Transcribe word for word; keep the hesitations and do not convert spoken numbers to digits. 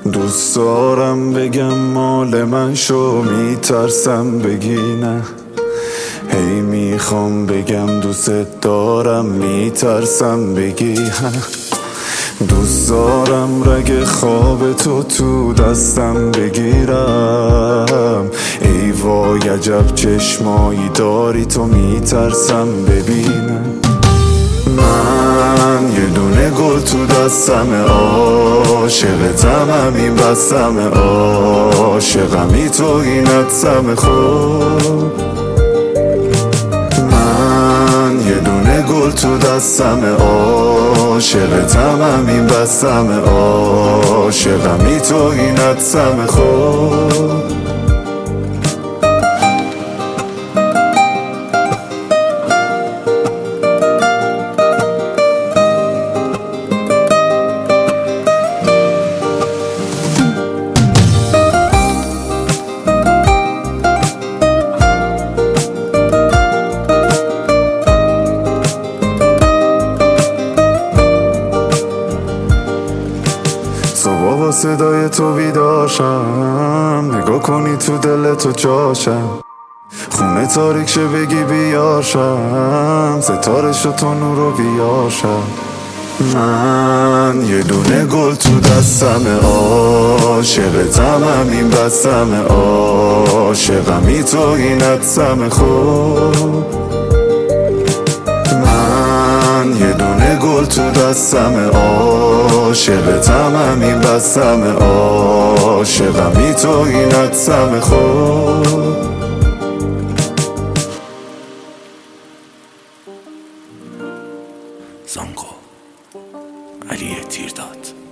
دوست دارم بگم مال من شو، میترسم بگی نه. هی میخوام بگم دوست دارم، میترسم بگی ها. دوست دارم رگ خواب تو تو دستم بگیرم. ای وای عجب چشمایی داری تو، میترسم ببینم. من یه دونه گل تو دستم، عاشقتم همین بستم، عاشقمی تو اینت سم خود. من یه دونه گل تو دستم، عاشقتم همین بستم، عاشقمی تو اینت سم خود. صبح با صدای تو بیداشم، نگاه کنی تو دل تو جاشم. خونه تاریک شه بگی بیاشم، ستاره شو تو نورو بیاشم. من یه دونه گل تو دستم، عاشقتم همین بستم، عاشقمی تو اینت سم خود. من یه دونه گل تو دستم، عاشقتم همین بستم، عاشقمی تو اینت سم خود. زانگو علی تیرداد.